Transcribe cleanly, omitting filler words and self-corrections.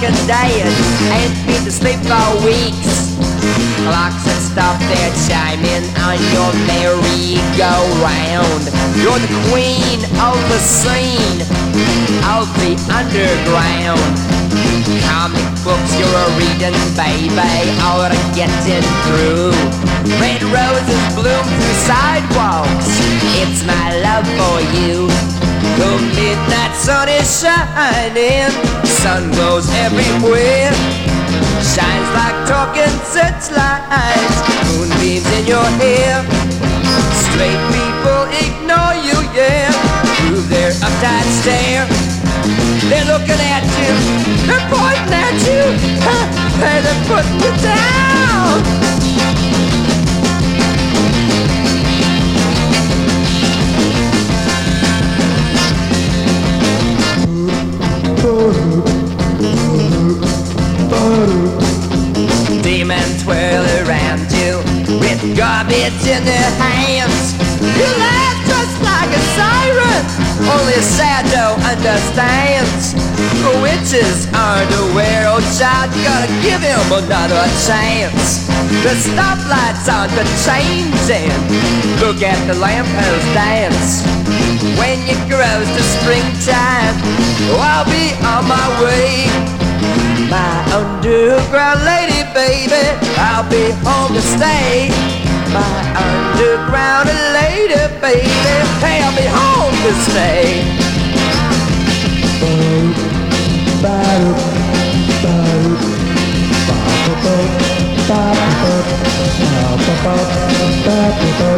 fucking dead. Ain't been to sleep for weeks. Clocks that stop their chiming on your merry-go-round. You're the queen of the scene, of the underground. Comic books you're a reading, baby, or a getting through. Red roses bloom through sidewalks. It's my love for you. The midnight sun is shining, sun goes everywhere. Shines like talking searchlights, moonbeams in your hair. Straight people ignore you, yeah, through their uptight stare. They're looking at you, they're pointing at you, hey, they're putting you down. Demons twirl around you with garbage in their hands. You laugh just like a siren, only a shadow understands. The witches aren't aware, oh child, you gotta give him another chance. The stoplights aren't changing, look at the lamppost dance. When you grows to springtime, oh, I'll be on my way. My underground lady, baby, I'll be home to stay. My underground lady, baby, hey, I'll be home to stay. Ba